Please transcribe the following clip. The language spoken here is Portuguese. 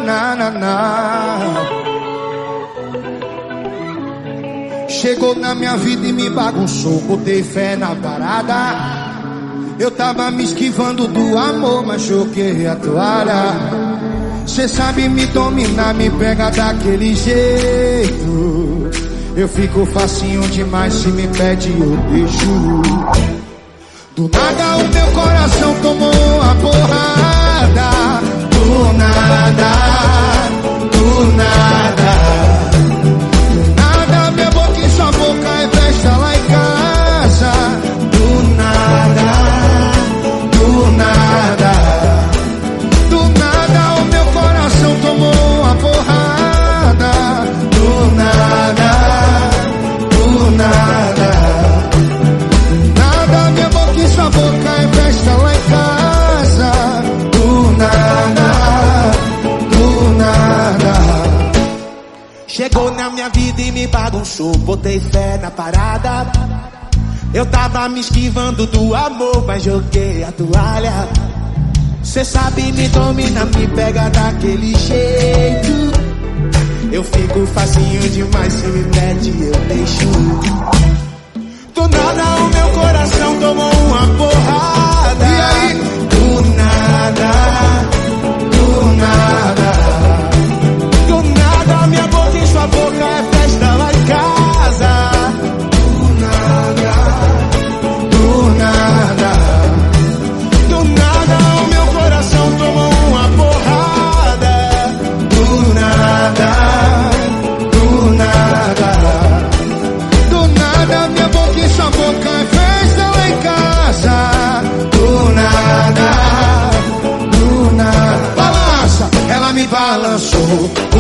na, na, na. Chegou na minha vida e me bagunçou, botei fé na parada. Eu tava me esquivando do amor, mas joguei a toalha. Cê sabe me dominar, me pega daquele jeito. Eu fico facinho demais, se me pede eu deixo. Do nada o meu coração tomou uma porrada. Do nada, do nada. Do nada, minha boca e sua boca é festa lá em casa. Do nada, do nada. Do nada o meu coração tomou uma porrada. Do nada, do nada. Nada, minha boca e sua boca é festa lá em casa. Do nada, do nada. Chegou na minha vida e me bagunçou, botei fé na parada. Eu tava me esquivando do amor, mas joguei a toalha. Cê sabe me domina, me pega daquele jeito. Eu fico facinho demais, se me pede eu deixo. Do nada o meu coração tomou uma porrada. E aí? Do nada, do nada. Do nada minha boca e sua boca é festa lá em casa. Do nada, do nada. Do nada o meu coração tomou uma porrada. Do nada, do nada. Do nada minha boca e sua boca é festa lá em casa. Do nada, do nada. Balança, ela me balançou.